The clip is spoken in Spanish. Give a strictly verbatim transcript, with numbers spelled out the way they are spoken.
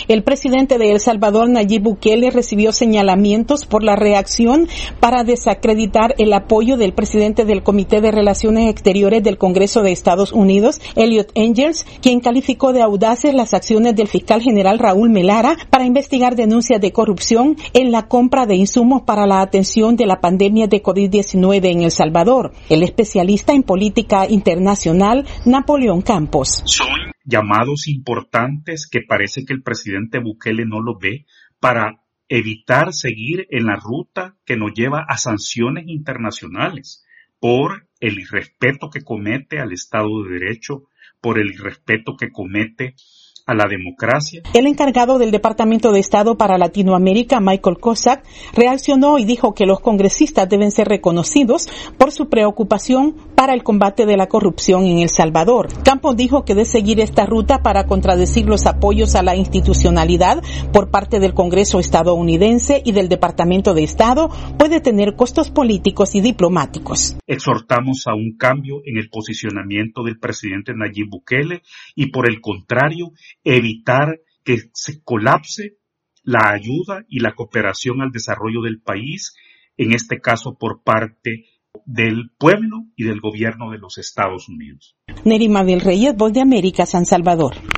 El presidente de El Salvador, Nayib Bukele, recibió señalamientos por la reacción para desacreditar el apoyo del presidente del Comité de Relaciones Exteriores del Congreso de Estados Unidos, Eliot Engels, quien calificó de audaces las acciones del fiscal general Raúl Melara para investigar denuncias de corrupción en la compra de insumos para la atención de la pandemia de COVID diecinueve en El Salvador. El especialista en política internacional, Napoleón Campos. Son llamados importantes que parece que el presidente Bukele no lo ve para evitar seguir en la ruta que nos lleva a sanciones internacionales por el irrespeto que comete al Estado de Derecho, por el irrespeto que comete a la democracia. El encargado del Departamento de Estado para Latinoamérica, Michael Cossack, reaccionó y dijo que los congresistas deben ser reconocidos por su preocupación para el combate de la corrupción en El Salvador. Campos dijo que de seguir esta ruta para contradecir los apoyos a la institucionalidad por parte del Congreso estadounidense y del Departamento de Estado puede tener costos políticos y diplomáticos. Exhortamos a un cambio en el posicionamiento del presidente Nayib Bukele y, por el contrario, evitar que se colapse la ayuda y la cooperación al desarrollo del país, en este caso por parte del pueblo y del gobierno de los Estados Unidos. Nerima del Reyes, Voz de América, San Salvador.